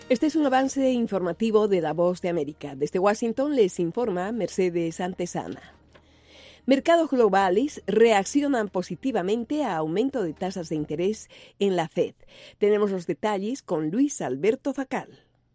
Este es un avance informativo de La Voz de América. Desde Washington les informa Mercedes Antesana. Mercados globales reaccionan positivamente a aumento de tasas de interés en la Fed. Tenemos los detalles con Luis Alberto Facal.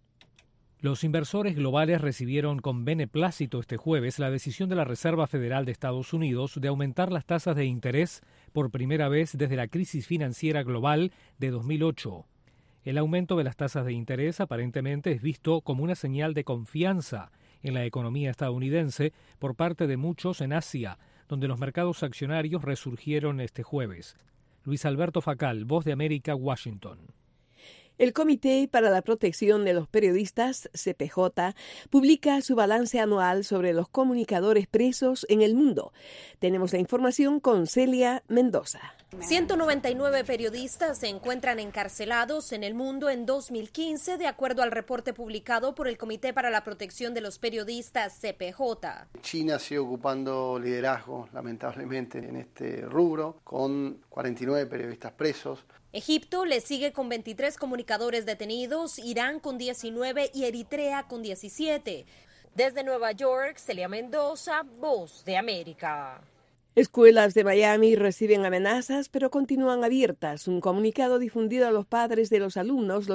Los inversores globales recibieron con beneplácito este jueves la decisión de la Reserva Federal de Estados Unidos de aumentar las tasas de interés por primera vez desde la crisis financiera global de 2008. El aumento de las tasas de interés aparentemente es visto como una señal de confianza en la economía estadounidense por parte de muchos en Asia, donde los mercados accionarios resurgieron este jueves. Luis Alberto Facal, Voz de América, Washington. El Comité para la Protección de los Periodistas, CPJ, publica su balance anual sobre los comunicadores presos en el mundo. Tenemos la información con Celia Mendoza. 199 periodistas se encuentran encarcelados en el mundo en 2015, de acuerdo al reporte publicado por el Comité para la Protección de los Periodistas, CPJ. China sigue ocupando liderazgo, lamentablemente, en este rubro, con 49 periodistas presos. Egipto le sigue con 23 comunicadores detenidos, Irán con 19 y Eritrea con 17. Desde Nueva York, Celia Mendoza, Voz de América. Escuelas de Miami reciben amenazas, pero continúan abiertas. Un comunicado difundido a los padres de los alumnos,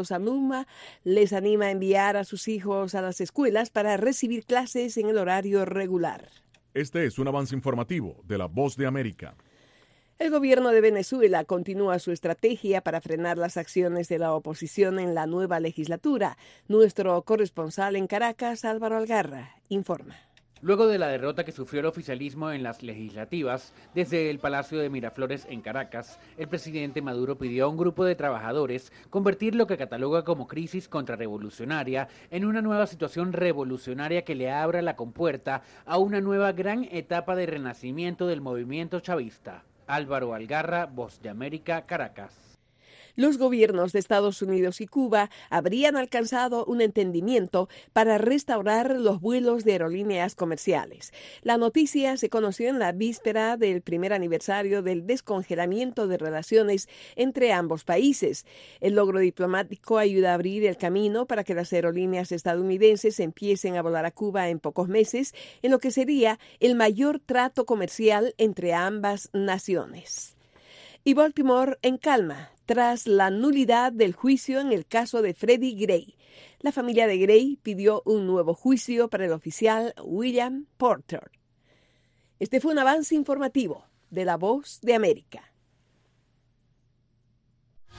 les anima a enviar a sus hijos a las escuelas para recibir clases en el horario regular. Este es un avance informativo de La Voz de América. El gobierno de Venezuela continúa su estrategia para frenar las acciones de la oposición en la nueva legislatura. Nuestro corresponsal en Caracas, Álvaro Algarra, informa. Luego de la derrota que sufrió el oficialismo en las legislativas, desde el Palacio de Miraflores en Caracas, el presidente Maduro pidió a un grupo de trabajadores convertir lo que cataloga como crisis contrarrevolucionaria en una nueva situación revolucionaria que le abra la compuerta a una nueva gran etapa de renacimiento del movimiento chavista. Álvaro Algarra, Voz de América, Caracas. Los gobiernos de Estados Unidos y Cuba habrían alcanzado un entendimiento para restaurar los vuelos de aerolíneas comerciales. La noticia se conoció en la víspera del primer aniversario del descongelamiento de relaciones entre ambos países. El logro diplomático ayuda a abrir el camino para que las aerolíneas estadounidenses empiecen a volar a Cuba en pocos meses, en lo que sería el mayor trato comercial entre ambas naciones. Y Baltimore en calma tras la nulidad del juicio en el caso de Freddie Gray. La familia de Gray pidió un nuevo juicio para el oficial William Porter. Este fue un avance informativo de La Voz de América.